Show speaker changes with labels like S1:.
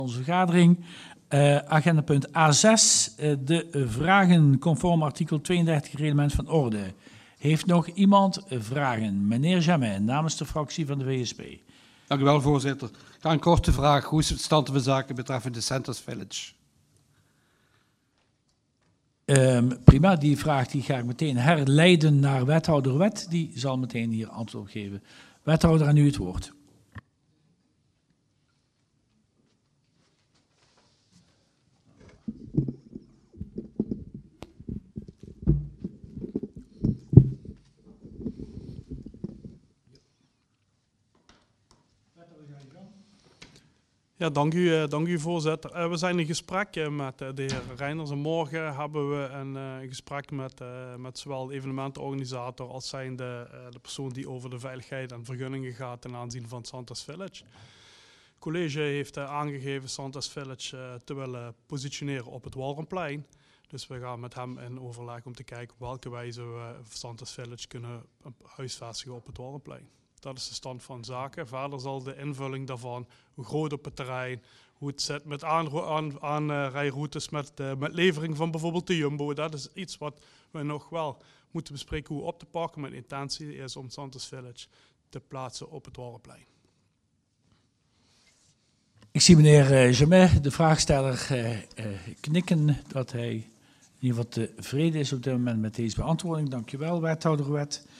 S1: Onze vergadering. Agenda punt A6. De vragen conform artikel 32 reglement van orde. Heeft nog iemand vragen? Meneer Jamin, namens de fractie van de VSP.
S2: Dank u wel, voorzitter. Ik ga een korte vraag. Hoe is het stand van zaken betreffende Santos Village?
S1: Prima, die vraag die ga ik meteen herleiden naar wethouder Wet. Die zal meteen hier antwoord op geven. Wethouder, aan u het woord.
S3: Ja, dank u voorzitter. We zijn in gesprek met de heer Reiners en morgen hebben we een gesprek met zowel de evenementenorganisator als zijnde de persoon die over de veiligheid en vergunningen gaat ten aanzien van Santos Village. Het college heeft aangegeven Santos Village te willen positioneren op het Walramplein. Dus we gaan met hem in overleg om te kijken op welke wijze we Santos Village kunnen huisvestigen op het Walramplein. Dat is de stand van zaken. Verder zal de invulling daarvan, hoe groot op het terrein, hoe het zit met aanrijroutes, met levering van bijvoorbeeld de Jumbo. Dat is iets wat we nog wel moeten bespreken hoe op te pakken. Mijn intentie is om Santos Village te plaatsen op het Walramplein.
S1: Ik zie meneer Jamet, de vraagsteller, knikken dat hij in ieder geval tevreden is op dit moment met deze beantwoording. Dank je wel, wethouder Wet.